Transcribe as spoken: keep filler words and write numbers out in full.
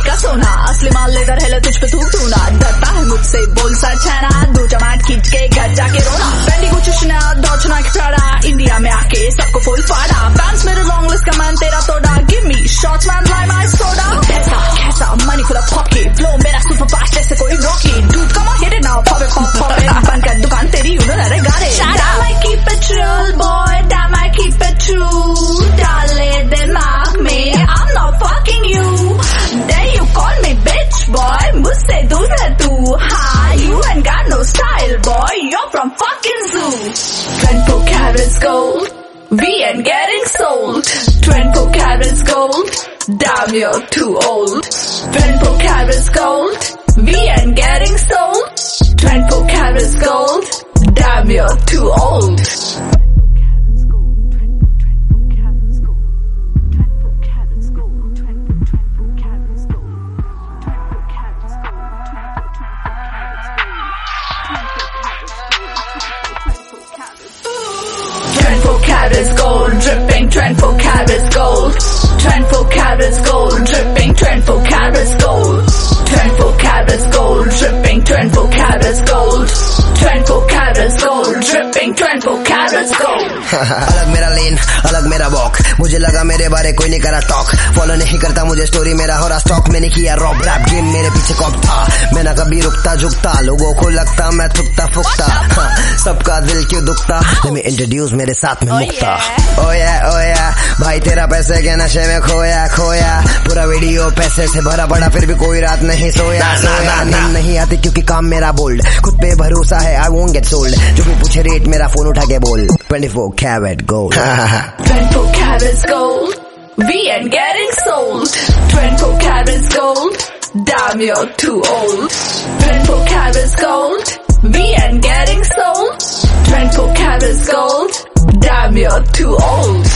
का सोना, असली माल लेकर हेलो तुझ पे थूक दूना, डरता है मुझसे बोल सच है ना, दो जमात खींच के घर जाके रोना, बैंडी कुछ Chanel, Dolce Nike Prada, India में आके सबको फुल फाड़ा, फैंस मेरे लॉन्ग लिस्ट का मैन तेरा तोड़ा, give me shots man lime I soda, ऐसा कैसा money full of pocket, flow मेरा सुपर फास्ट जैसे कोई rocket, dude come on hit it now, pop it pop pop it, बंद कर दुकान तेरी यू नो अरे got it, damn I keep it real boy, damn I keep it true, डाले दिमाग में I'm not fucking you, then you call me bitch boy, मुझसे दूर है तू, हाँ you ain't got no style boy, you're from fucking zoo, twenty-four carats gold, we ain't getting sold, twenty-four carats gold, damn you're too old, twenty-four carats gold, we ain't getting sold, twenty-four carats gold, damn you're too old. twenty-four carats gold, dripping twenty-four carats gold, twenty-four carats gold, dripping twenty-four carats gold, twenty-four carats gold, dripping twenty-four carats gold, twenty-four carats gold, dripping twenty-four carats gold. अलग मेरा लेन, अलग मेरा walk, मुझे लगा मेरे बारे कोई नहीं करा टॉक, फॉलो नहीं करता मुझे स्टोरी मेरा हो रहा स्टॉक, मैंने किया रॉब रैप गेम मेरे पीछे कॉप था, मैं ना कभी रुकता झुकता, लोगों को लगता मैं थुकता फुकता, हाँ, सबका दिल क्यों दुखता, let me introduce मेरे साथ में मुक्ता, ओ या ओ या भाई तेरा पैसे के नशे में खोया खोया, पूरा वीडियो पैसे से भरा पड़ा फिर भी कोई रात नहीं सोया सोया, नींद नहीं आती क्योंकि काम मेरा बोल्ड, खुद पे भरोसा है I won't get sold, जो भी पूछे रेट मेरा फोन उठा के बोल, twenty-four carat gold, twenty-four carats gold, we ain't getting sold, twenty-four carats gold, damn you're too old, twenty-four carats gold, we ain't getting sold, twenty-four carats gold, damn you're too old.